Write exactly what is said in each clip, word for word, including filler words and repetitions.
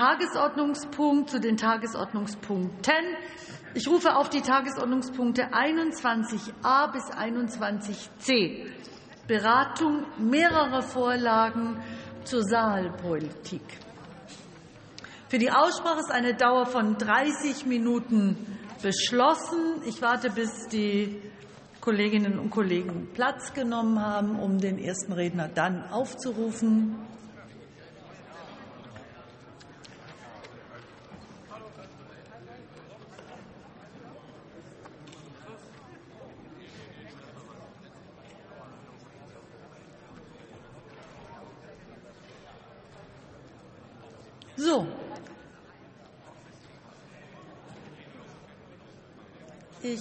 Tagesordnungspunkt zu den Tagesordnungspunkten. Ich rufe auf die Tagesordnungspunkte einundzwanzig a bis einundzwanzig c. Beratung mehrerer Vorlagen zur Sahelpolitik. Für die Aussprache ist eine Dauer von dreißig Minuten beschlossen. Ich warte, bis die Kolleginnen und Kollegen Platz genommen haben, um den ersten Redner dann aufzurufen. So. Ich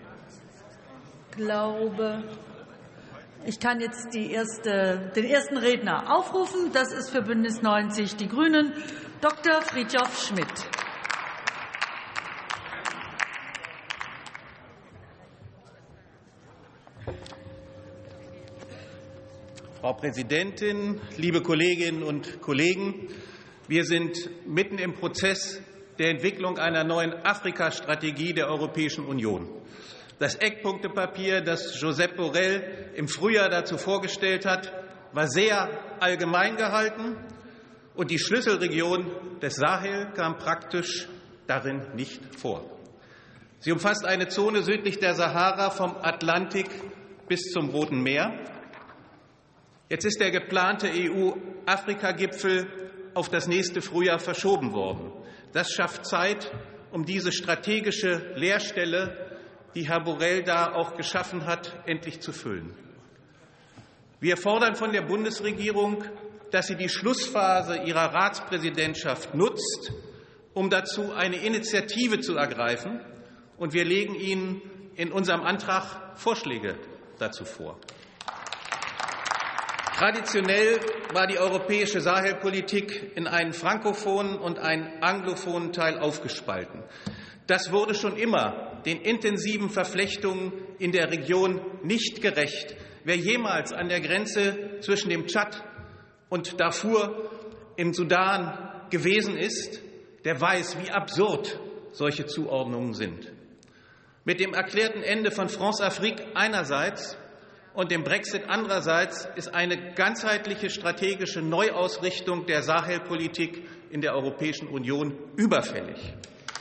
glaube, ich kann jetzt die erste, den ersten Redner aufrufen. Das ist für Bündnis neunzig Die Grünen Doktor Fridtjof Schmidt. Frau Präsidentin, liebe Kolleginnen und Kollegen! Wir sind mitten im Prozess der Entwicklung einer neuen Afrika-Strategie der Europäischen Union. Das Eckpunktepapier, das Josep Borrell im Frühjahr dazu vorgestellt hat, war sehr allgemein gehalten, und die Schlüsselregion des Sahel kam praktisch darin nicht vor. Sie umfasst eine Zone südlich der Sahara vom Atlantik bis zum Roten Meer. Jetzt ist der geplante E U-Afrika-Gipfel auf das nächste Frühjahr verschoben worden. Das schafft Zeit, um diese strategische Leerstelle, die Herr Borrell da auch geschaffen hat, endlich zu füllen. Wir fordern von der Bundesregierung, dass sie die Schlussphase ihrer Ratspräsidentschaft nutzt, um dazu eine Initiative zu ergreifen, und wir legen Ihnen in unserem Antrag Vorschläge dazu vor. Traditionell war die europäische Sahelpolitik in einen frankophonen und einen anglophonen Teil aufgespalten. Das wurde schon immer den intensiven Verflechtungen in der Region nicht gerecht. Wer jemals an der Grenze zwischen dem Tschad und Darfur im Sudan gewesen ist, der weiß, wie absurd solche Zuordnungen sind. Mit dem erklärten Ende von France-Afrique einerseits und dem Brexit andererseits ist eine ganzheitliche strategische Neuausrichtung der Sahelpolitik in der Europäischen Union überfällig.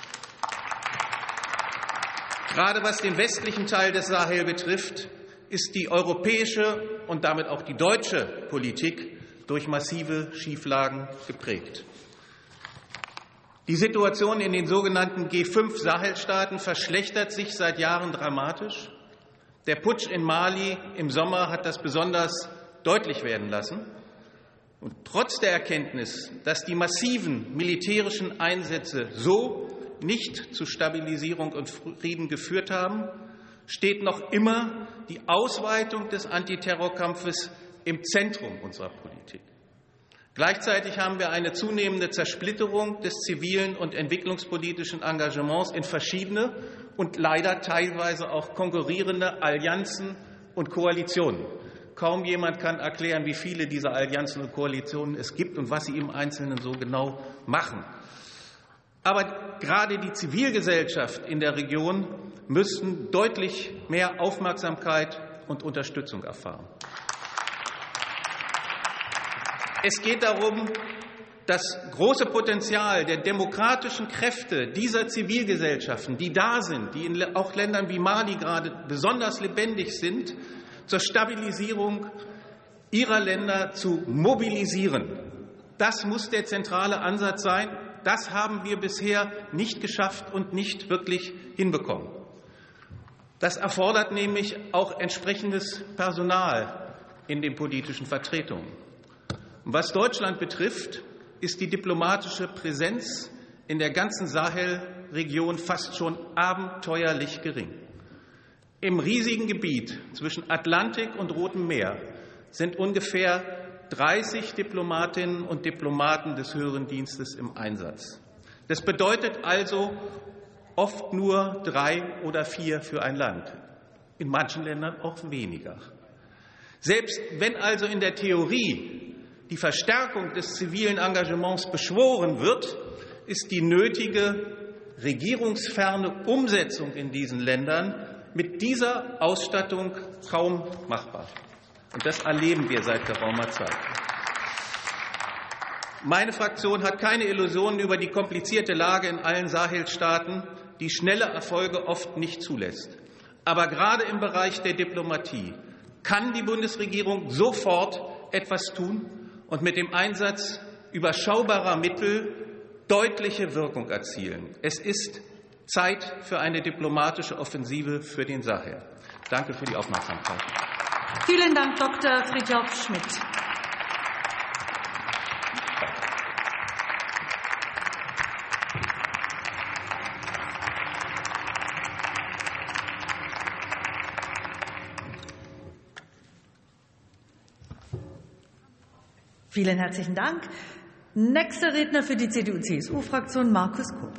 Gerade was den westlichen Teil des Sahel betrifft, ist die europäische und damit auch die deutsche Politik durch massive Schieflagen geprägt. Die Situation in den sogenannten G fünf Sahelstaaten verschlechtert sich seit Jahren dramatisch. Der Putsch in Mali im Sommer hat das besonders deutlich werden lassen. Und trotz der Erkenntnis, dass die massiven militärischen Einsätze so nicht zu Stabilisierung und Frieden geführt haben, steht noch immer die Ausweitung des Antiterrorkampfes im Zentrum unserer Politik. Gleichzeitig haben wir eine zunehmende Zersplitterung des zivilen und entwicklungspolitischen Engagements in verschiedene und leider teilweise auch konkurrierende Allianzen und Koalitionen. Kaum jemand kann erklären, wie viele dieser Allianzen und Koalitionen es gibt und was sie im Einzelnen so genau machen. Aber gerade die Zivilgesellschaft in der Region müsste deutlich mehr Aufmerksamkeit und Unterstützung erfahren. Es geht darum, das große Potenzial der demokratischen Kräfte dieser Zivilgesellschaften, die da sind, die in auch Ländern wie Mali gerade besonders lebendig sind, zur Stabilisierung ihrer Länder zu mobilisieren. Das muss der zentrale Ansatz sein. Das haben wir bisher nicht geschafft und nicht wirklich hinbekommen. Das erfordert nämlich auch entsprechendes Personal in den politischen Vertretungen. Was Deutschland betrifft, ist die diplomatische Präsenz in der ganzen Sahelregion fast schon abenteuerlich gering. Im riesigen Gebiet zwischen Atlantik und Rotem Meer sind ungefähr dreißig Diplomatinnen und Diplomaten des höheren Dienstes im Einsatz. Das bedeutet also oft nur drei oder vier für ein Land, in manchen Ländern auch weniger. Selbst wenn also in der Theorie die Verstärkung des zivilen Engagements beschworen wird, ist die nötige regierungsferne Umsetzung in diesen Ländern mit dieser Ausstattung kaum machbar. Und das erleben wir seit geraumer Zeit. Meine Fraktion hat keine Illusionen über die komplizierte Lage in allen Sahelstaaten, die schnelle Erfolge oft nicht zulässt. Aber gerade im Bereich der Diplomatie kann die Bundesregierung sofort etwas tun und mit dem Einsatz überschaubarer Mittel deutliche Wirkung erzielen. Es ist Zeit für eine diplomatische Offensive für den Sahel. Danke für die Aufmerksamkeit. Vielen Dank, Doktor Fridtjof Schmidt. Vielen herzlichen Dank. Nächster Redner für die C D U C S U-Fraktion, Markus Kurb.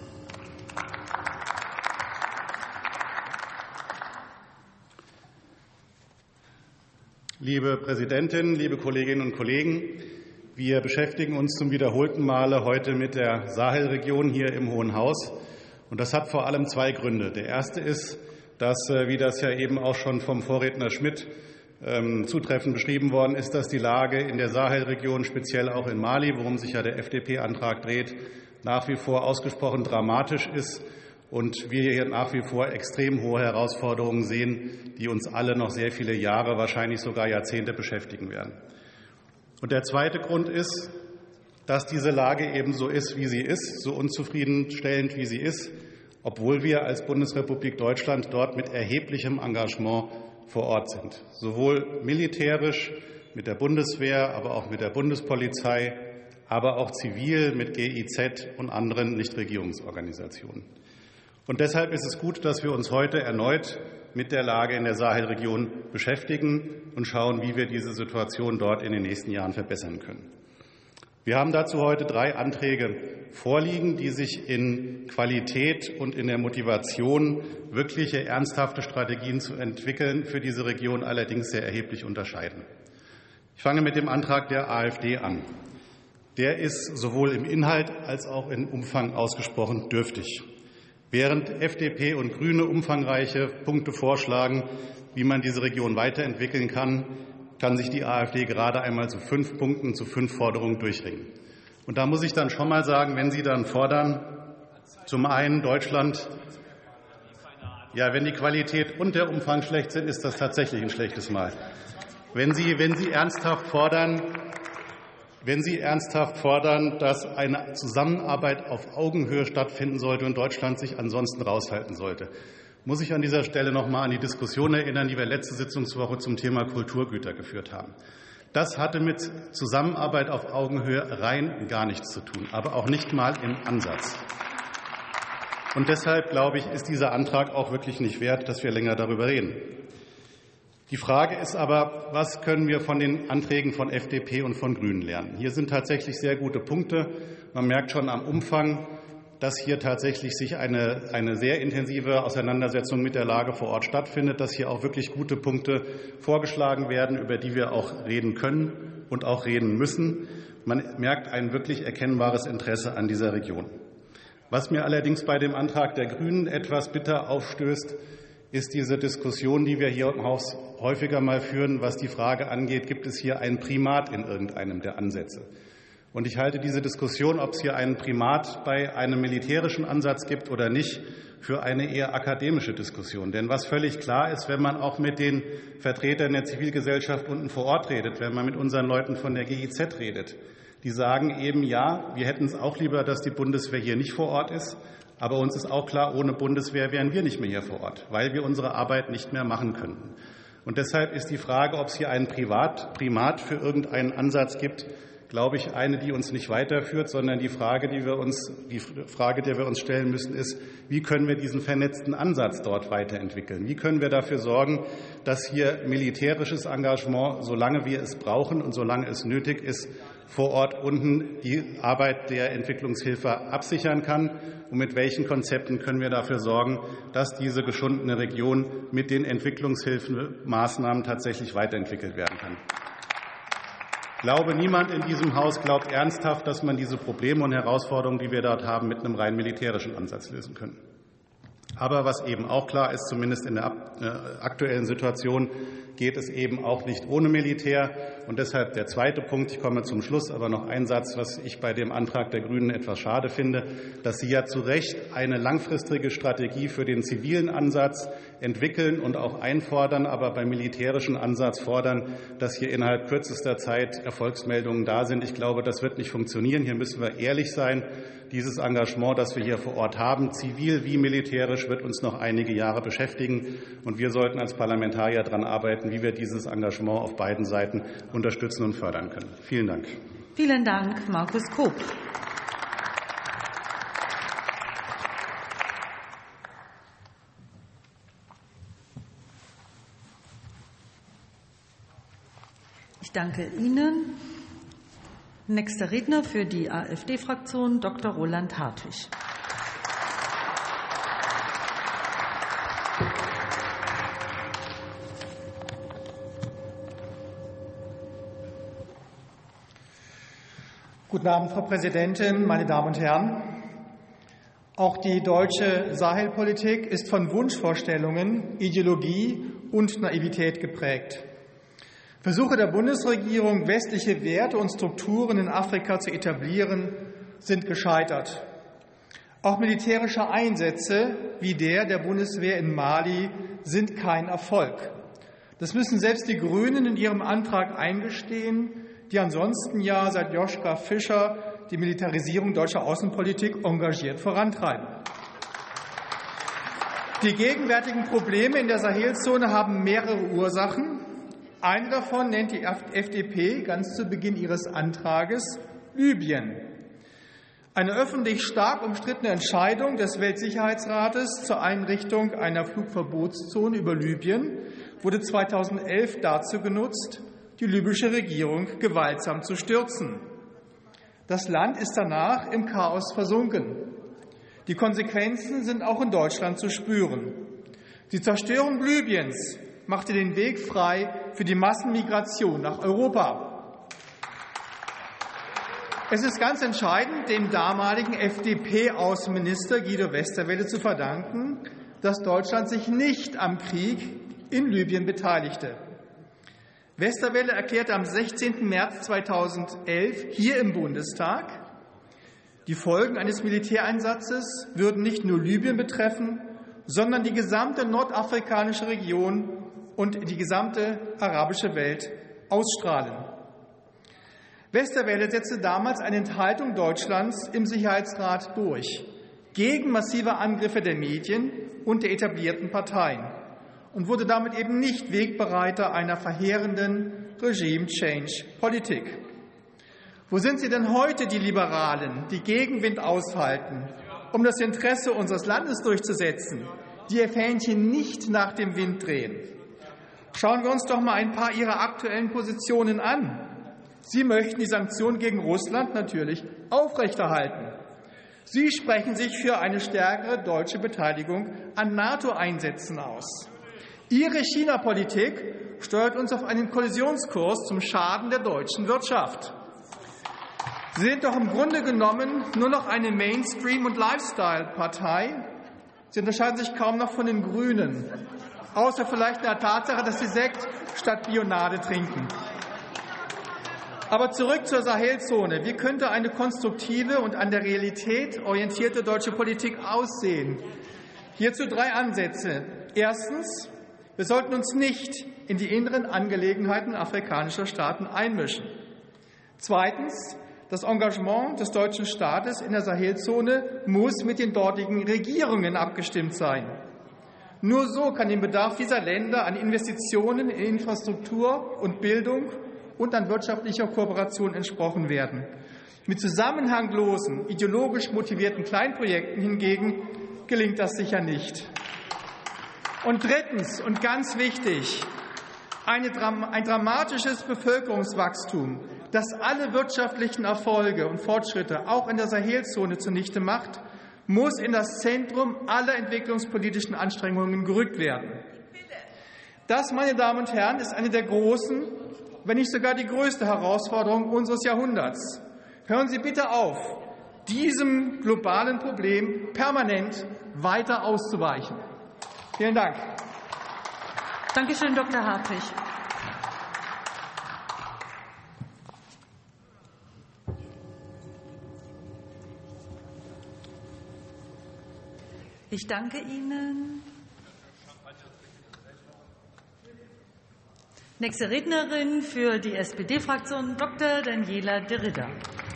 Liebe Präsidentin, liebe Kolleginnen und Kollegen! Wir beschäftigen uns zum wiederholten Male heute mit der Sahelregion hier im Hohen Haus. Und das hat vor allem zwei Gründe. Der erste ist, dass, wie das ja eben auch schon vom Vorredner Schmidt ähm, zutreffend beschrieben worden ist, dass die Lage in der Sahelregion, speziell auch in Mali, worum sich ja der F D P-Antrag dreht, nach wie vor ausgesprochen dramatisch ist. Und wir hier nach wie vor extrem hohe Herausforderungen sehen, die uns alle noch sehr viele Jahre, wahrscheinlich sogar Jahrzehnte beschäftigen werden. Und der zweite Grund ist, dass diese Lage eben so ist, wie sie ist, so unzufriedenstellend, wie sie ist, obwohl wir als Bundesrepublik Deutschland dort mit erheblichem Engagement vor Ort sind, sowohl militärisch mit der Bundeswehr, aber auch mit der Bundespolizei, aber auch zivil mit G I Z und anderen Nichtregierungsorganisationen. Und deshalb ist es gut, dass wir uns heute erneut mit der Lage in der Sahelregion beschäftigen und schauen, wie wir diese Situation dort in den nächsten Jahren verbessern können. Wir haben dazu heute drei Anträge vorliegen, die sich in Qualität und in der Motivation, wirkliche ernsthafte Strategien zu entwickeln, für diese Region allerdings sehr erheblich unterscheiden. Ich fange mit dem Antrag der AfD an. Der ist sowohl im Inhalt als auch im Umfang ausgesprochen dürftig. Während F D P und Grüne umfangreiche Punkte vorschlagen, wie man diese Region weiterentwickeln kann, kann sich die AfD gerade einmal zu fünf Punkten, zu fünf Forderungen durchringen. Und da muss ich dann schon mal sagen, wenn Sie dann fordern, zum einen Deutschland, ja, wenn die Qualität und der Umfang schlecht sind, ist das tatsächlich ein schlechtes Mal. Wenn Sie, wenn Sie ernsthaft fordern, Wenn Sie ernsthaft fordern, dass eine Zusammenarbeit auf Augenhöhe stattfinden sollte und Deutschland sich ansonsten raushalten sollte, muss ich an dieser Stelle noch einmal an die Diskussion erinnern, die wir letzte Sitzungswoche zum Thema Kulturgüter geführt haben. Das hatte mit Zusammenarbeit auf Augenhöhe rein gar nichts zu tun, aber auch nicht mal im Ansatz. Und deshalb, glaube ich, ist dieser Antrag auch wirklich nicht wert, dass wir länger darüber reden. Die Frage ist aber, was können wir von den Anträgen von F D P und von Grünen lernen? Hier sind tatsächlich sehr gute Punkte. Man merkt schon am Umfang, dass hier tatsächlich sich eine, eine sehr intensive Auseinandersetzung mit der Lage vor Ort stattfindet, dass hier auch wirklich gute Punkte vorgeschlagen werden, über die wir auch reden können und auch reden müssen. Man merkt ein wirklich erkennbares Interesse an dieser Region. Was mir allerdings bei dem Antrag der Grünen etwas bitter aufstößt, ist diese Diskussion, die wir hier im Haus häufiger mal führen, was die Frage angeht, gibt es hier ein Primat in irgendeinem der Ansätze? Und ich halte diese Diskussion, ob es hier einen Primat bei einem militärischen Ansatz gibt oder nicht, für eine eher akademische Diskussion. Denn was völlig klar ist, wenn man auch mit den Vertretern der Zivilgesellschaft unten vor Ort redet, wenn man mit unseren Leuten von der G I Z redet, die sagen eben, ja, wir hätten es auch lieber, dass die Bundeswehr hier nicht vor Ort ist. Aber uns ist auch klar, ohne Bundeswehr wären wir nicht mehr hier vor Ort, weil wir unsere Arbeit nicht mehr machen könnten. Und deshalb ist die Frage, ob es hier einen Primat für irgendeinen Ansatz gibt, glaube ich, eine, die uns nicht weiterführt, sondern die Frage, die wir uns, die Frage, der wir uns stellen müssen, ist, wie können wir diesen vernetzten Ansatz dort weiterentwickeln? Wie können wir dafür sorgen, dass hier militärisches Engagement, solange wir es brauchen und solange es nötig ist, vor Ort unten die Arbeit der Entwicklungshilfe absichern kann? Und mit welchen Konzepten können wir dafür sorgen, dass diese geschundene Region mit den Entwicklungshilfemaßnahmen tatsächlich weiterentwickelt werden kann? Ich glaube, niemand in diesem Haus glaubt ernsthaft, dass man diese Probleme und Herausforderungen, die wir dort haben, mit einem rein militärischen Ansatz lösen können. Aber was eben auch klar ist, zumindest in der aktuellen Situation, geht es eben auch nicht ohne Militär. Und deshalb der zweite Punkt, ich komme zum Schluss, aber noch ein Satz, was ich bei dem Antrag der Grünen etwas schade finde, dass Sie ja zu Recht eine langfristige Strategie für den zivilen Ansatz entwickeln und auch einfordern, aber beim militärischen Ansatz fordern, dass hier innerhalb kürzester Zeit Erfolgsmeldungen da sind. Ich glaube, das wird nicht funktionieren. Hier müssen wir ehrlich sein. Dieses Engagement, das wir hier vor Ort haben, zivil wie militärisch, wird uns noch einige Jahre beschäftigen. Und wir sollten als Parlamentarier daran arbeiten, wie wir dieses Engagement auf beiden Seiten unterstützen und fördern können. Vielen Dank. Vielen Dank, Markus Koop. Ich danke Ihnen. Nächster Redner für die AfD-Fraktion, Doktor Roland Hartwig. Guten Abend, Frau Präsidentin, meine Damen und Herren! Auch die deutsche Sahelpolitik ist von Wunschvorstellungen, Ideologie und Naivität geprägt. Versuche der Bundesregierung, westliche Werte und Strukturen in Afrika zu etablieren, sind gescheitert. Auch militärische Einsätze wie der der Bundeswehr in Mali sind kein Erfolg. Das müssen selbst die Grünen in ihrem Antrag eingestehen, die ansonsten ja seit Joschka Fischer die Militarisierung deutscher Außenpolitik engagiert vorantreiben. Die gegenwärtigen Probleme in der Sahelzone haben mehrere Ursachen. Eine davon nennt die F D P ganz zu Beginn ihres Antrages Libyen. Eine öffentlich stark umstrittene Entscheidung des Weltsicherheitsrates zur Einrichtung einer Flugverbotszone über Libyen wurde zweitausendelf dazu genutzt, die libysche Regierung gewaltsam zu stürzen. Das Land ist danach im Chaos versunken. Die Konsequenzen sind auch in Deutschland zu spüren. Die Zerstörung Libyens machte den Weg frei für die Massenmigration nach Europa. Es ist ganz entscheidend, dem damaligen F D P-Außenminister Guido Westerwelle zu verdanken, dass Deutschland sich nicht am Krieg in Libyen beteiligte. Westerwelle erklärte am sechzehnten März zweitausendelf hier im Bundestag, die Folgen eines Militäreinsatzes würden nicht nur Libyen betreffen, sondern die gesamte nordafrikanische Region und die gesamte arabische Welt ausstrahlen. Westerwelle setzte damals eine Enthaltung Deutschlands im Sicherheitsrat durch, gegen massive Angriffe der Medien und der etablierten Parteien und wurde damit eben nicht Wegbereiter einer verheerenden Regime-Change-Politik. Wo sind sie denn heute, die Liberalen, die Gegenwind aushalten, um das Interesse unseres Landes durchzusetzen, die ihr Fähnchen nicht nach dem Wind drehen? Schauen wir uns doch mal ein paar Ihrer aktuellen Positionen an. Sie möchten die Sanktionen gegen Russland natürlich aufrechterhalten. Sie sprechen sich für eine stärkere deutsche Beteiligung an NATO-Einsätzen aus. Ihre China-Politik steuert uns auf einen Kollisionskurs zum Schaden der deutschen Wirtschaft. Sie sind doch im Grunde genommen nur noch eine Mainstream- und Lifestyle-Partei. Sie unterscheiden sich kaum noch von den Grünen, außer vielleicht der Tatsache, dass sie Sekt statt Bionade trinken. Aber zurück zur Sahelzone. Wie könnte eine konstruktive und an der Realität orientierte deutsche Politik aussehen? Hierzu drei Ansätze. Erstens, wir sollten uns nicht in die inneren Angelegenheiten afrikanischer Staaten einmischen. Zweitens, das Engagement des deutschen Staates in der Sahelzone muss mit den dortigen Regierungen abgestimmt sein. Nur so kann dem Bedarf dieser Länder an Investitionen in Infrastruktur und Bildung und an wirtschaftlicher Kooperation entsprochen werden. Mit zusammenhanglosen, ideologisch motivierten Kleinprojekten hingegen gelingt das sicher nicht. Und drittens und ganz wichtig, eine, ein dramatisches Bevölkerungswachstum, das alle wirtschaftlichen Erfolge und Fortschritte auch in der Sahelzone zunichte macht, muss in das Zentrum aller entwicklungspolitischen Anstrengungen gerückt werden. Das, meine Damen und Herren, ist eine der großen wenn nicht sogar die größte Herausforderung unseres Jahrhunderts. Hören Sie bitte auf, diesem globalen Problem permanent weiter auszuweichen. Vielen Dank. Danke schön, Doktor Hartwig. Ich danke Ihnen. Nächste Rednerin für die S P D-Fraktion, Doktor Daniela de Ridder.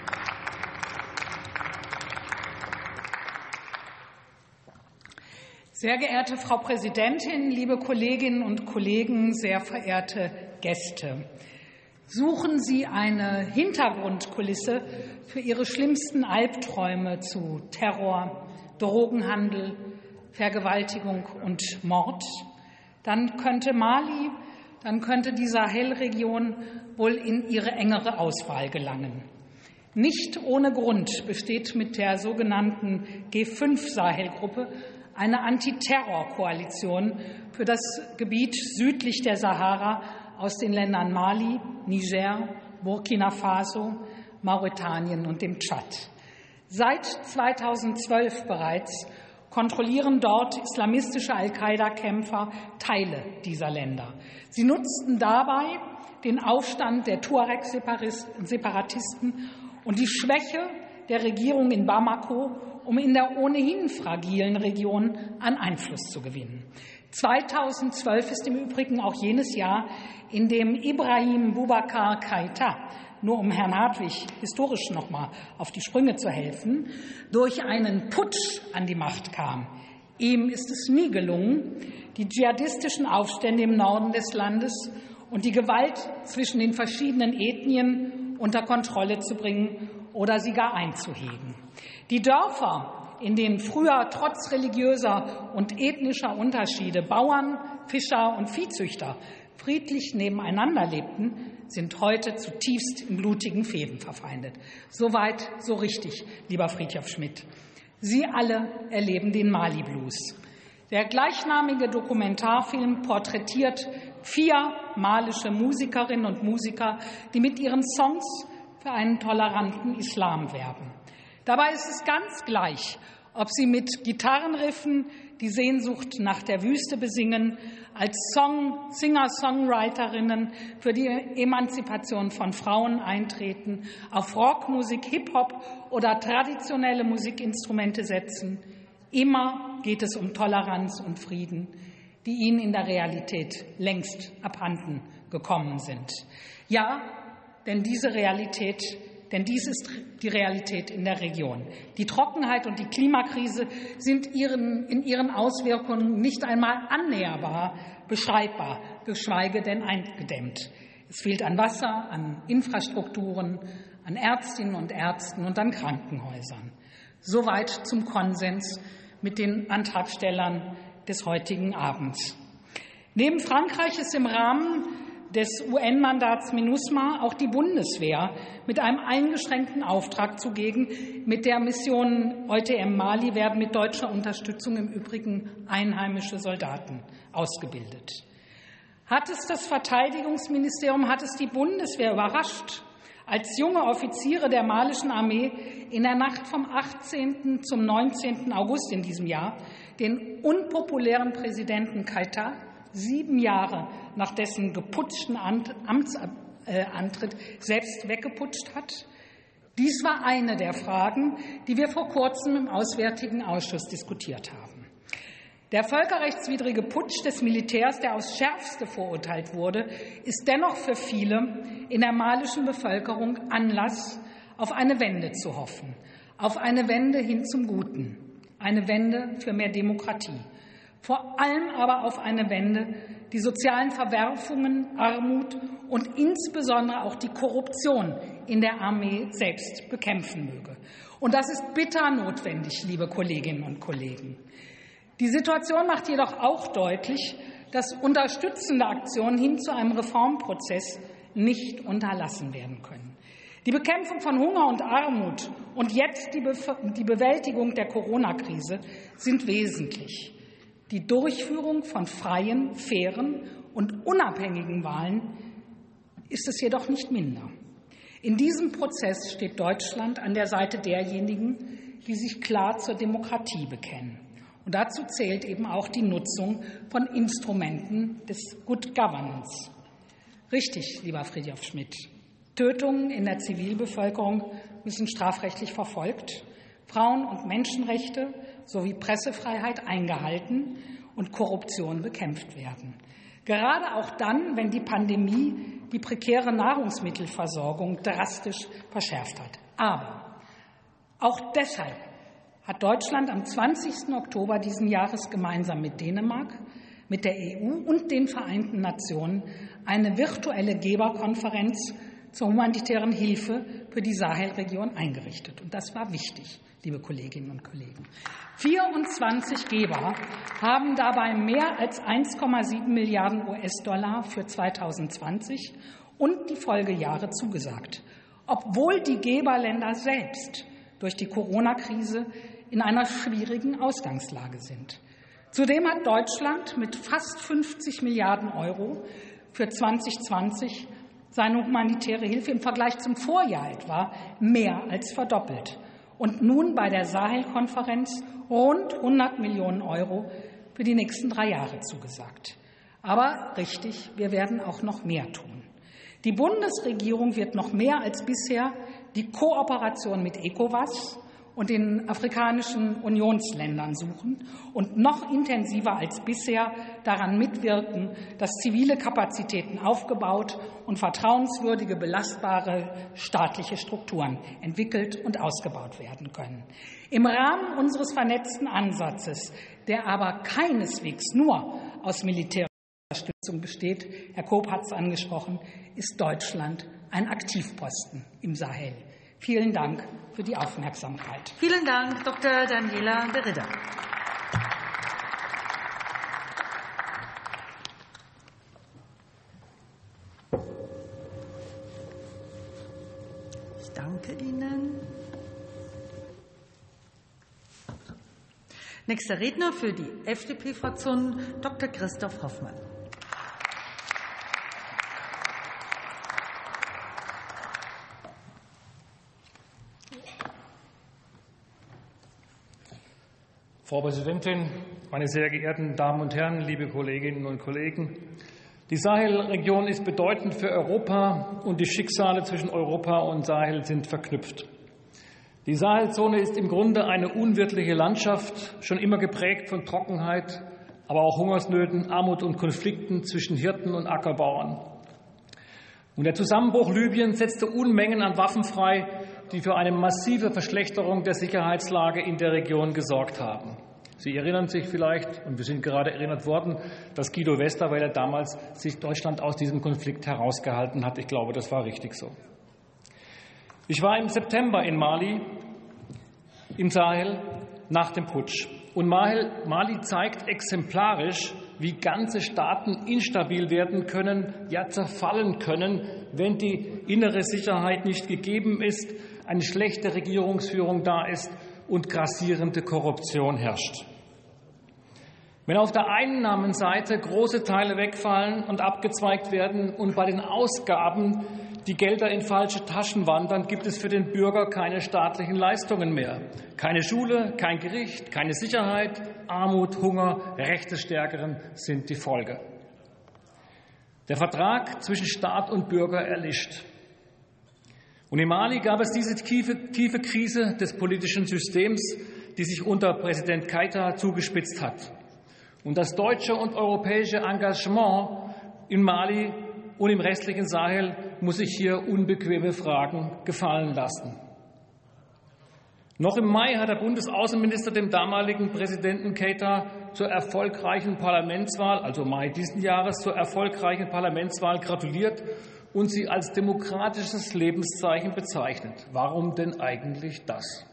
Sehr geehrte Frau Präsidentin, liebe Kolleginnen und Kollegen, sehr verehrte Gäste! Suchen Sie eine Hintergrundkulisse für Ihre schlimmsten Albträume zu Terror, Drogenhandel, Vergewaltigung und Mord? Dann könnte Mali, dann könnte die Sahelregion wohl in ihre engere Auswahl gelangen. Nicht ohne Grund besteht mit der sogenannten G fünf Sahel-Gruppe eine Antiterrorkoalition für das Gebiet südlich der Sahara aus den Ländern Mali, Niger, Burkina Faso, Mauretanien und dem Tschad. Seit zweitausendzwölf bereits kontrollieren dort islamistische Al-Qaida-Kämpfer Teile dieser Länder. Sie nutzten dabei den Aufstand der Tuareg-Separatisten und die Schwäche der Regierung in Bamako, um in der ohnehin fragilen Region an Einfluss zu gewinnen. zweitausendzwölf ist im Übrigen auch jenes Jahr, in dem Ibrahim Boubacar Keïta, nur um Herrn Hartwig historisch noch mal auf die Sprünge zu helfen, durch einen Putsch an die Macht kam. Ihm ist es nie gelungen, die dschihadistischen Aufstände im Norden des Landes und die Gewalt zwischen den verschiedenen Ethnien unter Kontrolle zu bringen oder sie gar einzuhegen. Die Dörfer, in denen früher trotz religiöser und ethnischer Unterschiede Bauern, Fischer und Viehzüchter friedlich nebeneinander lebten, sind heute zutiefst in blutigen Fehden verfeindet. Soweit, so richtig, lieber Fridtjof Schmidt. Sie alle erleben den Mali-Blues. Der gleichnamige Dokumentarfilm porträtiert vier malische Musikerinnen und Musiker, die mit ihren Songs für einen toleranten Islam werben. Dabei ist es ganz gleich, ob sie mit Gitarrenriffen die Sehnsucht nach der Wüste besingen, als Song, Singer-Songwriterinnen für die Emanzipation von Frauen eintreten, auf Rockmusik, Hip-Hop oder traditionelle Musikinstrumente setzen. Immer geht es um Toleranz und Frieden, die ihnen in der Realität längst abhanden gekommen sind. Ja, denn diese Realität Denn dies ist die Realität in der Region. Die Trockenheit und die Klimakrise sind ihren, in ihren Auswirkungen nicht einmal annäherbar beschreibbar, geschweige denn eingedämmt. Es fehlt an Wasser, an Infrastrukturen, an Ärztinnen und Ärzten und an Krankenhäusern. Soweit zum Konsens mit den Antragstellern des heutigen Abends. Neben Frankreich ist im Rahmen des U N-Mandats MINUSMA auch die Bundeswehr mit einem eingeschränkten Auftrag zugegen. Mit der Mission E U T M Mali werden mit deutscher Unterstützung im Übrigen einheimische Soldaten ausgebildet. Hat es das Verteidigungsministerium, hat es die Bundeswehr überrascht, als junge Offiziere der malischen Armee in der Nacht vom achtzehnten zum neunzehnten August in diesem Jahr den unpopulären Präsidenten Keïta sieben Jahre nach dessen geputschten Amtsantritt selbst weggeputscht hat? Dies war eine der Fragen, die wir vor kurzem im Auswärtigen Ausschuss diskutiert haben. Der völkerrechtswidrige Putsch des Militärs, der aufs Schärfste verurteilt wurde, ist dennoch für viele in der malischen Bevölkerung Anlass, auf eine Wende zu hoffen, auf eine Wende hin zum Guten, eine Wende für mehr Demokratie. Vor allem aber auf eine Wende, die sozialen Verwerfungen, Armut und insbesondere auch die Korruption in der Armee selbst bekämpfen möge. Und das ist bitter notwendig, liebe Kolleginnen und Kollegen. Die Situation macht jedoch auch deutlich, dass unterstützende Aktionen hin zu einem Reformprozess nicht unterlassen werden können. Die Bekämpfung von Hunger und Armut und jetzt die, Be- die Bewältigung der Corona-Krise sind wesentlich. Die Durchführung von freien, fairen und unabhängigen Wahlen ist es jedoch nicht minder. In diesem Prozess steht Deutschland an der Seite derjenigen, die sich klar zur Demokratie bekennen. Und dazu zählt eben auch die Nutzung von Instrumenten des Good Governance. Richtig, lieber Fridtjof Schmidt. Tötungen in der Zivilbevölkerung müssen strafrechtlich verfolgt, Frauen- und Menschenrechte sowie Pressefreiheit eingehalten und Korruption bekämpft werden. Gerade auch dann, wenn die Pandemie die prekäre Nahrungsmittelversorgung drastisch verschärft hat. Aber auch deshalb hat Deutschland am zwanzigsten Oktober diesen Jahres gemeinsam mit Dänemark, mit der E U und den Vereinten Nationen eine virtuelle Geberkonferenz zur humanitären Hilfe für die Sahelregion eingerichtet. Und das war wichtig, liebe Kolleginnen und Kollegen. vierundzwanzig Geber haben dabei mehr als eins Komma sieben Milliarden U S-Dollar für zweitausendzwanzig und die Folgejahre zugesagt, obwohl die Geberländer selbst durch die Corona-Krise in einer schwierigen Ausgangslage sind. Zudem hat Deutschland mit fast fünfzig Milliarden Euro für zweitausendzwanzig seine humanitäre Hilfe im Vergleich zum Vorjahr etwa mehr als verdoppelt und nun bei der Sahel-Konferenz rund hundert Millionen Euro für die nächsten drei Jahre zugesagt. Aber richtig, wir werden auch noch mehr tun. Die Bundesregierung wird noch mehr als bisher die Kooperation mit ECOWAS und den afrikanischen Unionsländern suchen und noch intensiver als bisher daran mitwirken, dass zivile Kapazitäten aufgebaut und vertrauenswürdige, belastbare staatliche Strukturen entwickelt und ausgebaut werden können. Im Rahmen unseres vernetzten Ansatzes, der aber keineswegs nur aus militärischer Unterstützung besteht, Herr Koop hat es angesprochen, ist Deutschland ein Aktivposten im Sahel. Vielen Dank für die Aufmerksamkeit. Vielen Dank, Doktor Daniela Berida. Ich danke Ihnen. Nächster Redner für die F D P-Fraktion, Doktor Christoph Hoffmann. Frau Präsidentin, meine sehr geehrten Damen und Herren, liebe Kolleginnen und Kollegen! Die Sahelregion ist bedeutend für Europa und die Schicksale zwischen Europa und Sahel sind verknüpft. Die Sahelzone ist im Grunde eine unwirtliche Landschaft, schon immer geprägt von Trockenheit, aber auch Hungersnöten, Armut und Konflikten zwischen Hirten und Ackerbauern. Und der Zusammenbruch Libyens setzte Unmengen an Waffen frei, die für eine massive Verschlechterung der Sicherheitslage in der Region gesorgt haben. Sie erinnern sich vielleicht, und wir sind gerade erinnert worden, dass Guido Westerwelle damals sich Deutschland aus diesem Konflikt herausgehalten hat. Ich glaube, das war richtig so. Ich war im September in Mali, im Sahel, nach dem Putsch. Und Mali zeigt exemplarisch, wie ganze Staaten instabil werden können, ja zerfallen können, wenn die innere Sicherheit nicht gegeben ist, eine schlechte Regierungsführung da ist und grassierende Korruption herrscht. Wenn auf der Einnahmenseite große Teile wegfallen und abgezweigt werden und bei den Ausgaben die Gelder in falsche Taschen wandern, gibt es für den Bürger keine staatlichen Leistungen mehr. Keine Schule, kein Gericht, keine Sicherheit, Armut, Hunger, Rechte Stärkeren sind die Folge. Der Vertrag zwischen Staat und Bürger erlischt. Und in Mali gab es diese tiefe, tiefe Krise des politischen Systems, die sich unter Präsident Keïta zugespitzt hat. Und das deutsche und europäische Engagement in Mali und im restlichen Sahel muss sich hier unbequeme Fragen gefallen lassen. Noch im Mai hat der Bundesaußenminister dem damaligen Präsidenten Keïta zur erfolgreichen Parlamentswahl, also Mai diesen Jahres, zur erfolgreichen Parlamentswahl gratuliert und sie als demokratisches Lebenszeichen bezeichnet. Warum denn eigentlich das?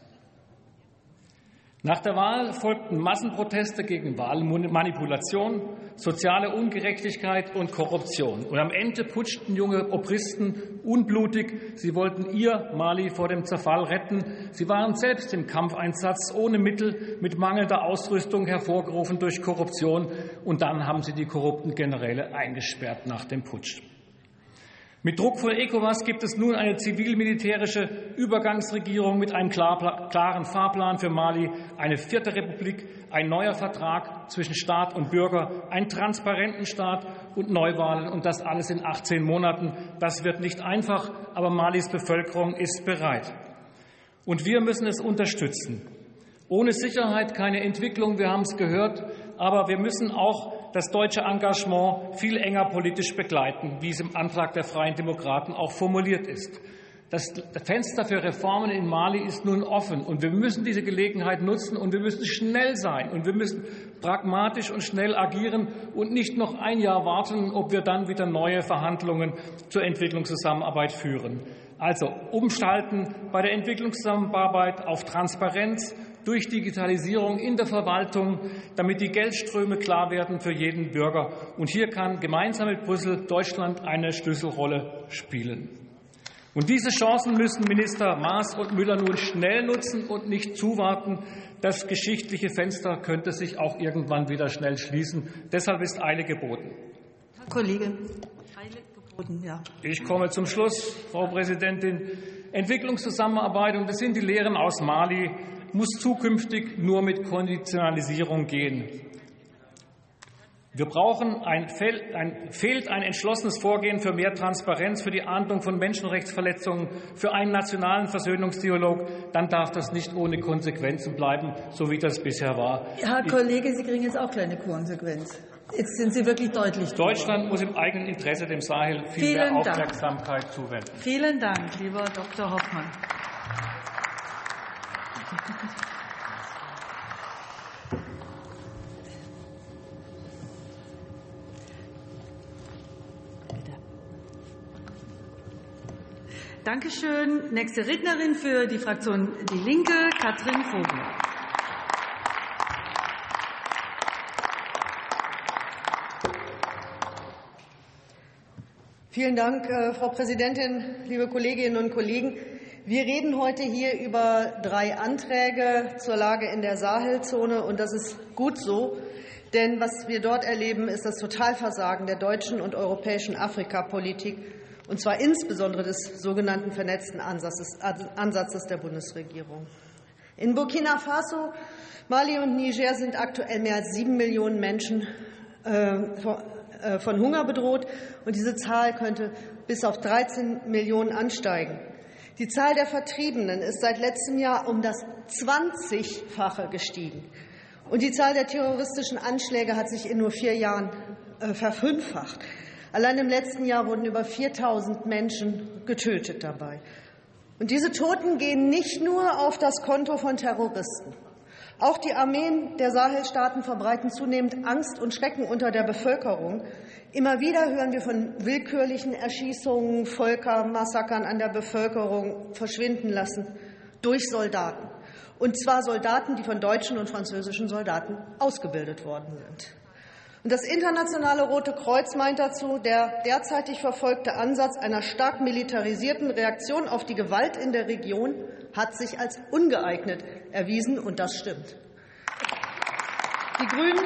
Nach der Wahl folgten Massenproteste gegen Wahlmanipulation, soziale Ungerechtigkeit und Korruption. Und am Ende putschten junge Obristen unblutig. Sie wollten ihr Mali vor dem Zerfall retten. Sie waren selbst im Kampfeinsatz ohne Mittel, mit mangelnder Ausrüstung, hervorgerufen durch Korruption. Und dann haben sie die korrupten Generäle eingesperrt nach dem Putsch. Mit Druck von ECOWAS gibt es nun eine zivil-militärische Übergangsregierung mit einem klaren Fahrplan für Mali, eine vierte Republik, ein neuer Vertrag zwischen Staat und Bürger, einen transparenten Staat und Neuwahlen, und das alles in achtzehn Monaten. Das wird nicht einfach, aber Malis Bevölkerung ist bereit. Und wir müssen es unterstützen. Ohne Sicherheit keine Entwicklung, wir haben es gehört, aber wir müssen auch das deutsche Engagement viel enger politisch begleiten, wie es im Antrag der Freien Demokraten auch formuliert ist. Das Fenster für Reformen in Mali ist nun offen, und wir müssen diese Gelegenheit nutzen, und wir müssen schnell sein, und wir müssen pragmatisch und schnell agieren und nicht noch ein Jahr warten, ob wir dann wieder neue Verhandlungen zur Entwicklungszusammenarbeit führen. Also umschalten bei der Entwicklungszusammenarbeit auf Transparenz durch Digitalisierung in der Verwaltung, damit die Geldströme klar werden für jeden Bürger. Und hier kann gemeinsam mit Brüssel Deutschland eine Schlüsselrolle spielen. Und diese Chancen müssen Minister Maas und Müller nun schnell nutzen und nicht zuwarten. Das geschichtliche Fenster könnte sich auch irgendwann wieder schnell schließen. Deshalb ist Eile geboten. Herr Kollege, Eile geboten, ja. Ich komme zum Schluss, Frau Präsidentin. Entwicklungszusammenarbeit, und das sind die Lehren aus Mali, muss zukünftig nur mit Konditionalisierung gehen. Wir brauchen ein, ein, fehlt ein entschlossenes Vorgehen für mehr Transparenz, für die Ahndung von Menschenrechtsverletzungen, für einen nationalen Versöhnungsdialog. Dann darf das nicht ohne Konsequenzen bleiben, so wie das bisher war. Herr Kollege, Sie kriegen jetzt auch keine Konsequenz. Jetzt sind Sie wirklich deutlich. Deutschland muss im eigenen Interesse dem Sahel viel mehr Aufmerksamkeit Dank. zuwenden. Vielen Dank, lieber Doktor Hoffmann. Dankeschön. Nächste Rednerin für die Fraktion Die Linke, Katrin Vogel. Vielen Dank, Frau Präsidentin, liebe Kolleginnen und Kollegen. Wir reden heute hier über drei Anträge zur Lage in der Sahelzone, und das ist gut so, denn was wir dort erleben, ist das Totalversagen der deutschen und europäischen Afrikapolitik, und zwar insbesondere des sogenannten vernetzten Ansatzes, Ansatzes der Bundesregierung. In Burkina Faso, Mali und Niger sind aktuell mehr als sieben Millionen Menschen äh, von Hunger bedroht, und diese Zahl könnte bis auf dreizehn Millionen ansteigen. Die Zahl der Vertriebenen ist seit letztem Jahr um das zwanzigfache gestiegen, und die Zahl der terroristischen Anschläge hat sich in nur vier Jahren äh, verfünffacht. Allein im letzten Jahr wurden über viertausend Menschen getötet dabei. Und diese Toten gehen nicht nur auf das Konto von Terroristen. Auch die Armeen der Sahelstaaten verbreiten zunehmend Angst und Schrecken unter der Bevölkerung. Immer wieder hören wir von willkürlichen Erschießungen, Völkermassakern an der Bevölkerung verschwinden lassen durch Soldaten. Und zwar Soldaten, die von deutschen und französischen Soldaten ausgebildet worden sind. Und das Internationale Rote Kreuz meint dazu, der derzeitig verfolgte Ansatz einer stark militarisierten Reaktion auf die Gewalt in der Region hat sich als ungeeignet erwiesen, und das stimmt. Die Grünen,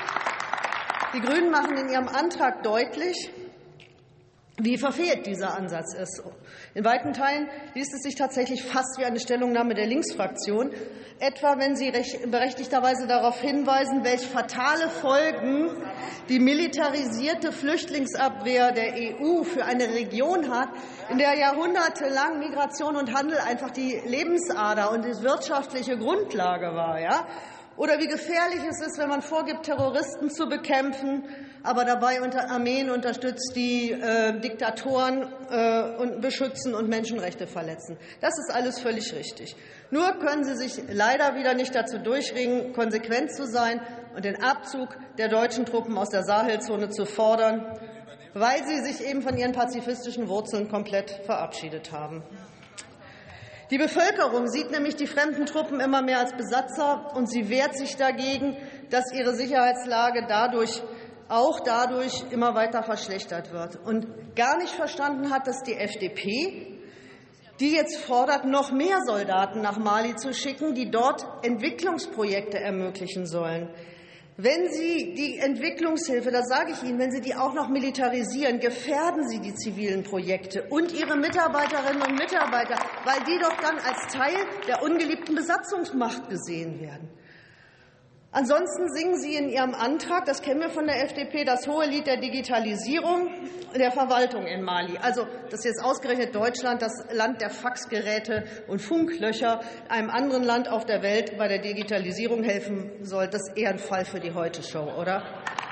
die Grünen machen in ihrem Antrag deutlich, wie verfehlt dieser Ansatz ist. In weiten Teilen liest es sich tatsächlich fast wie eine Stellungnahme der Linksfraktion, etwa wenn Sie berechtigterweise darauf hinweisen, welche fatale Folgen die militarisierte Flüchtlingsabwehr der E U für eine Region hat, in der jahrhundertelang Migration und Handel einfach die Lebensader und die wirtschaftliche Grundlage war. Ja? Oder wie gefährlich es ist, wenn man vorgibt, Terroristen zu bekämpfen, aber dabei unter Armeen unterstützt, die äh, Diktatoren äh, und beschützen und Menschenrechte verletzen. Das ist alles völlig richtig. Nur können Sie sich leider wieder nicht dazu durchringen, konsequent zu sein und den Abzug der deutschen Truppen aus der Sahelzone zu fordern, weil sie sich eben von ihren pazifistischen Wurzeln komplett verabschiedet haben. Die Bevölkerung sieht nämlich die fremden Truppen immer mehr als Besatzer, und sie wehrt sich dagegen, dass ihre Sicherheitslage dadurch auch dadurch immer weiter verschlechtert wird. Und gar nicht verstanden hat, dass die F D P, die jetzt fordert, noch mehr Soldaten nach Mali zu schicken, die dort Entwicklungsprojekte ermöglichen sollen. Wenn Sie die Entwicklungshilfe, das sage ich Ihnen, wenn Sie die auch noch militarisieren, gefährden Sie die zivilen Projekte und Ihre Mitarbeiterinnen und Mitarbeiter, weil die doch dann als Teil der ungeliebten Besatzungsmacht gesehen werden. Ansonsten singen Sie in Ihrem Antrag, das kennen wir von der F D P, das hohe Lied der Digitalisierung der Verwaltung in Mali. Also, dass jetzt ausgerechnet Deutschland, das Land der Faxgeräte und Funklöcher, einem anderen Land auf der Welt bei der Digitalisierung helfen soll, das ist eher ein Fall für die Heute-Show, oder?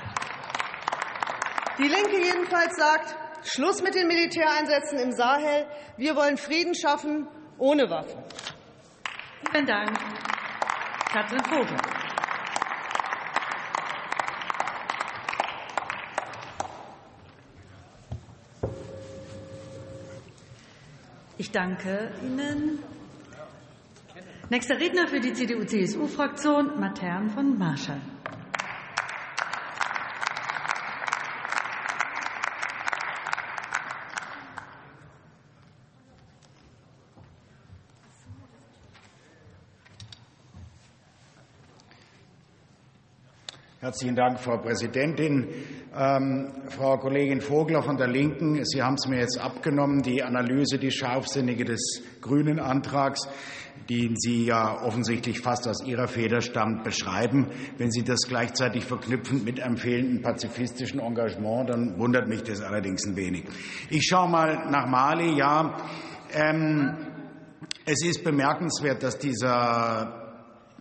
Die Linke jedenfalls sagt, Schluss mit den Militäreinsätzen im Sahel. Wir wollen Frieden schaffen ohne Waffen. Vielen Dank. Katrin Vogel. Ich danke Ihnen. Nächster Redner für die C D U C S U-Fraktion, Matern von Marschall. Herzlichen Dank, Frau Präsidentin. Ähm, Frau Kollegin Vogler von der Linken, Sie haben es mir jetzt abgenommen, die Analyse, die scharfsinnige des grünen Antrags, den Sie ja offensichtlich fast aus Ihrer Feder stammt, beschreiben. Wenn Sie das gleichzeitig verknüpfen mit einem fehlenden pazifistischen Engagement, dann wundert mich das allerdings ein wenig. Ich schaue mal nach Mali. Ja, ähm, es ist bemerkenswert, dass dieser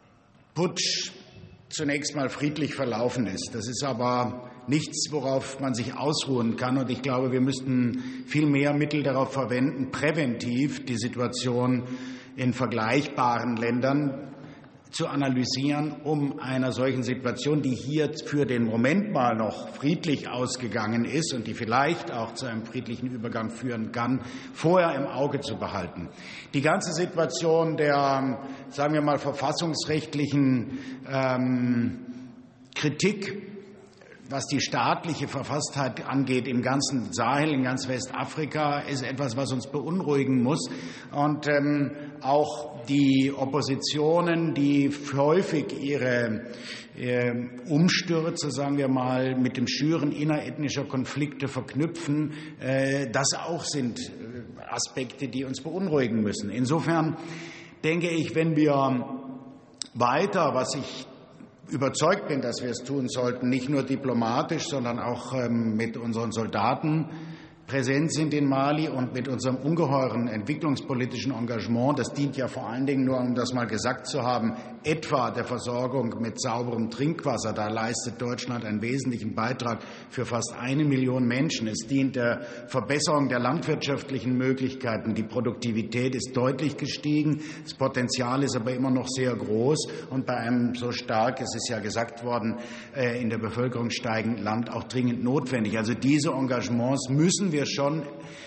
Putsch zunächst mal friedlich verlaufen ist. Das ist aber nichts, worauf man sich ausruhen kann. Und ich glaube, wir müssten viel mehr Mittel darauf verwenden, präventiv die Situation in vergleichbaren Ländern zu analysieren, um einer solchen Situation, die hier für den Moment mal noch friedlich ausgegangen ist und die vielleicht auch zu einem friedlichen Übergang führen kann, vorher im Auge zu behalten. Die ganze Situation der, sagen wir mal, verfassungsrechtlichen ähm, Kritik, was die staatliche Verfasstheit angeht im ganzen Sahel, in ganz Westafrika, ist etwas, was uns beunruhigen muss. Und ähm, auch die Oppositionen, die häufig ihre äh, Umstürze, sagen wir mal, mit dem Schüren innerethnischer Konflikte verknüpfen, äh, das auch sind Aspekte, die uns beunruhigen müssen. Insofern denke ich, wenn wir weiter, was ich überzeugt bin, dass wir es tun sollten, nicht nur diplomatisch, sondern auch ähm, mit unseren Soldaten präsent sind in Mali und mit unserem ungeheuren entwicklungspolitischen Engagement. Das dient ja vor allen Dingen nur, um das mal gesagt zu haben, etwa der Versorgung mit sauberem Trinkwasser. Da leistet Deutschland einen wesentlichen Beitrag für fast eine Million Menschen. Es dient der Verbesserung der landwirtschaftlichen Möglichkeiten. Die Produktivität ist deutlich gestiegen. Das Potenzial ist aber immer noch sehr groß und bei einem so stark, es ist ja gesagt worden, in der Bevölkerung steigenden Land auch dringend notwendig. Also diese Engagements müssen wir schon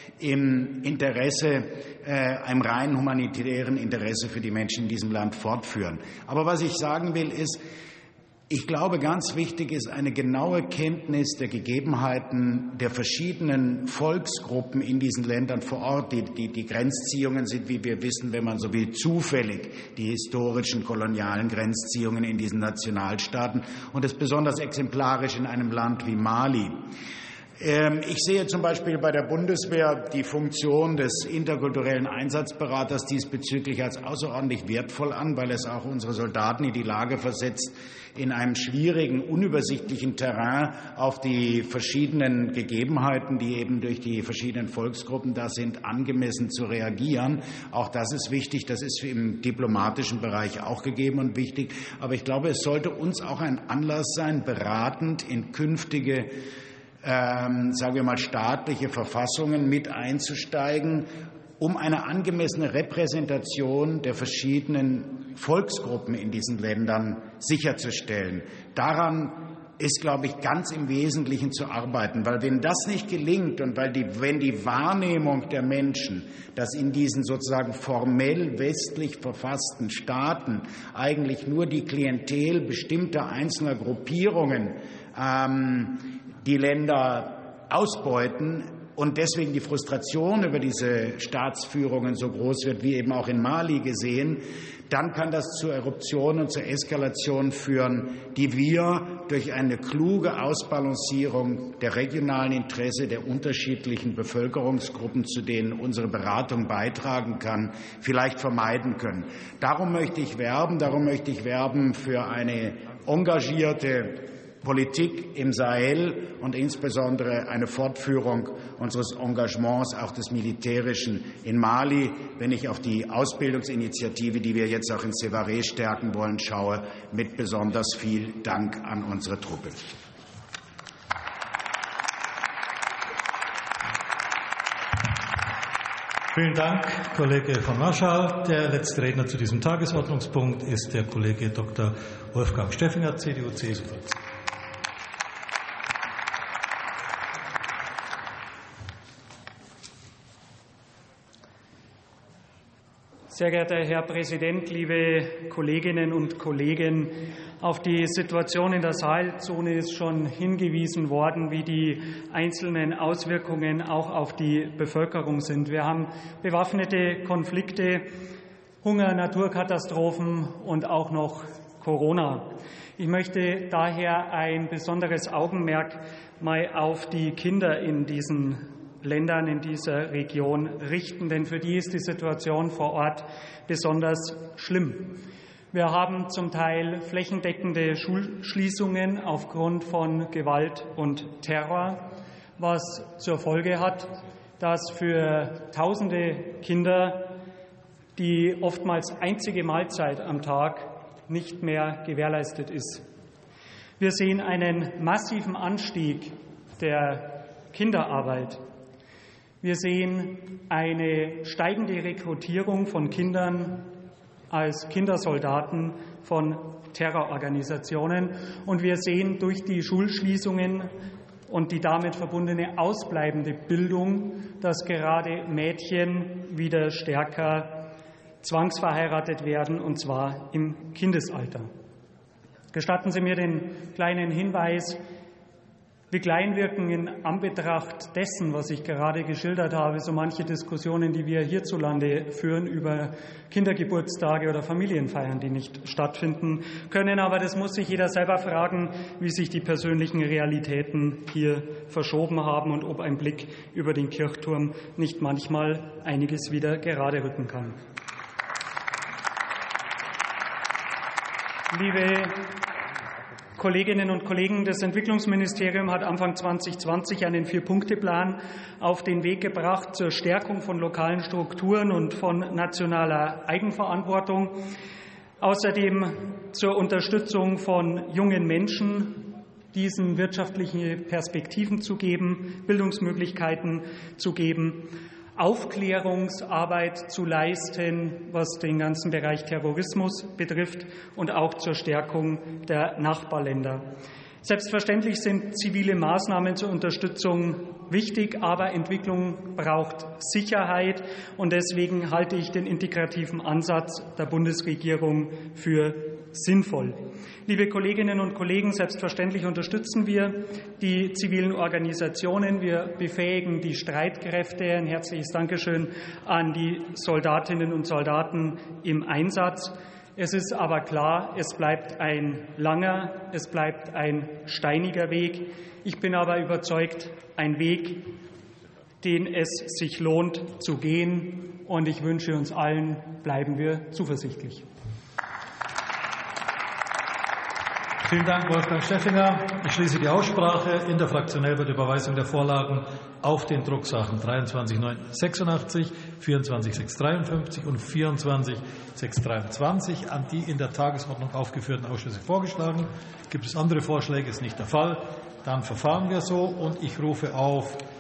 im Interesse, äh, einem rein humanitären Interesse für die Menschen in diesem Land fortführen. Aber was ich sagen will, ist, ich glaube, ganz wichtig ist eine genaue Kenntnis der Gegebenheiten der verschiedenen Volksgruppen in diesen Ländern vor Ort. Die, die, die Grenzziehungen sind, wie wir wissen, wenn man so will, zufällig die historischen kolonialen Grenzziehungen in diesen Nationalstaaten und das besonders exemplarisch in einem Land wie Mali. Ich sehe zum Beispiel bei der Bundeswehr die Funktion des interkulturellen Einsatzberaters diesbezüglich als außerordentlich wertvoll an, weil es auch unsere Soldaten in die Lage versetzt, in einem schwierigen, unübersichtlichen Terrain auf die verschiedenen Gegebenheiten, die eben durch die verschiedenen Volksgruppen da sind, angemessen zu reagieren. Auch das ist wichtig. Das ist im diplomatischen Bereich auch gegeben und wichtig. Aber ich glaube, es sollte uns auch ein Anlass sein, beratend in künftige Ähm, sagen wir mal, staatliche Verfassungen mit einzusteigen, um eine angemessene Repräsentation der verschiedenen Volksgruppen in diesen Ländern sicherzustellen. Daran ist, glaube ich, ganz im Wesentlichen zu arbeiten, weil wenn das nicht gelingt und weil die, wenn die Wahrnehmung der Menschen, dass in diesen sozusagen formell westlich verfassten Staaten eigentlich nur die Klientel bestimmter einzelner Gruppierungen ähm, die Länder ausbeuten, und deswegen die Frustration über diese Staatsführungen so groß wird, wie eben auch in Mali gesehen, dann kann das zu Eruptionen und zur Eskalation führen, die wir durch eine kluge Ausbalancierung der regionalen Interessen der unterschiedlichen Bevölkerungsgruppen, zu denen unsere Beratung beitragen kann, vielleicht vermeiden können. Darum möchte ich werben, darum möchte ich werben für eine engagierte Politik im Sahel und insbesondere eine Fortführung unseres Engagements, auch des Militärischen in Mali. Wenn ich auf die Ausbildungsinitiative, die wir jetzt auch in Sévaré stärken wollen, schaue, mit besonders viel Dank an unsere Truppe. Vielen Dank, Kollege von Marschall. Der letzte Redner zu diesem Tagesordnungspunkt ist der Kollege Doktor Wolfgang Steffinger, C D U C S U-Fraktion. Sehr geehrter Herr Präsident, liebe Kolleginnen und Kollegen! Auf die Situation in der Sahelzone ist schon hingewiesen worden, wie die einzelnen Auswirkungen auch auf die Bevölkerung sind. Wir haben bewaffnete Konflikte, Hunger, Naturkatastrophen und auch noch Corona. Ich möchte daher ein besonderes Augenmerk mal auf die Kinder in diesen Ländern in dieser Region richten, denn für die ist die Situation vor Ort besonders schlimm. Wir haben zum Teil flächendeckende Schulschließungen aufgrund von Gewalt und Terror, was zur Folge hat, dass für tausende Kinder die oftmals einzige Mahlzeit am Tag nicht mehr gewährleistet ist. Wir sehen einen massiven Anstieg der Kinderarbeit. Wir sehen eine steigende Rekrutierung von Kindern als Kindersoldaten von Terrororganisationen. Und wir sehen durch die Schulschließungen und die damit verbundene ausbleibende Bildung, dass gerade Mädchen wieder stärker zwangsverheiratet werden, und zwar im Kindesalter. Gestatten Sie mir den kleinen Hinweis: Wie klein wirken in Anbetracht dessen, was ich gerade geschildert habe, so manche Diskussionen, die wir hierzulande führen über Kindergeburtstage oder Familienfeiern, die nicht stattfinden können. Aber das muss sich jeder selber fragen, wie sich die persönlichen Realitäten hier verschoben haben und ob ein Blick über den Kirchturm nicht manchmal einiges wieder gerade rücken kann. Liebe Kolleginnen und Kollegen, das Entwicklungsministerium hat Anfang zweitausendzwanzig einen Vier-Punkte-Plan auf den Weg gebracht zur Stärkung von lokalen Strukturen und von nationaler Eigenverantwortung, außerdem zur Unterstützung von jungen Menschen, diesen wirtschaftliche Perspektiven zu geben, Bildungsmöglichkeiten zu geben, Aufklärungsarbeit zu leisten, was den ganzen Bereich Terrorismus betrifft, und auch zur Stärkung der Nachbarländer. Selbstverständlich sind zivile Maßnahmen zur Unterstützung wichtig, aber Entwicklung braucht Sicherheit, und deswegen halte ich den integrativen Ansatz der Bundesregierung für sinnvoll. Liebe Kolleginnen und Kollegen, selbstverständlich unterstützen wir die zivilen Organisationen. Wir befähigen die Streitkräfte. Ein herzliches Dankeschön an die Soldatinnen und Soldaten im Einsatz. Es ist aber klar, es bleibt ein langer, es bleibt ein steiniger Weg. Ich bin aber überzeugt, ein Weg, den es sich lohnt zu gehen. Und ich wünsche uns allen, bleiben wir zuversichtlich. Vielen Dank, Wolfgang Steffinger. Ich schließe die Aussprache. Interfraktionell wird Überweisung der Vorlagen auf den Drucksachen dreiundzwanzig neunhundertsechsundachtzig, vierundzwanzig sechshundertdreiundfünfzig und vierundzwanzig sechshundertdreiundzwanzig an die in der Tagesordnung aufgeführten Ausschüsse vorgeschlagen. Gibt es andere Vorschläge? Ist nicht der Fall. Dann verfahren wir so, und ich rufe auf